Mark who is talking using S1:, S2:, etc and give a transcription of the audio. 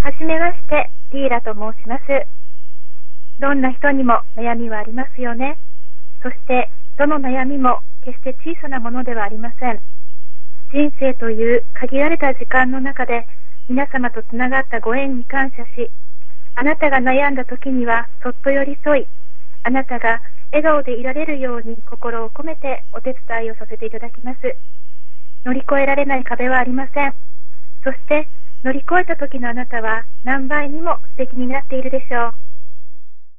S1: はじめまして、ティーラと申します。どんな人にも悩みはありますよね。そして、どの悩みも決して小さなものではありません。人生という限られた時間の中で、皆様とつながったご縁に感謝し、あなたが悩んだ時にはそっと寄り添い、あなたが笑顔でいられるように心を込めてお手伝いをさせていただきます。乗り越えられない壁はありません。そして乗り越えた時のあなたは何倍にも素敵になっているでしょう。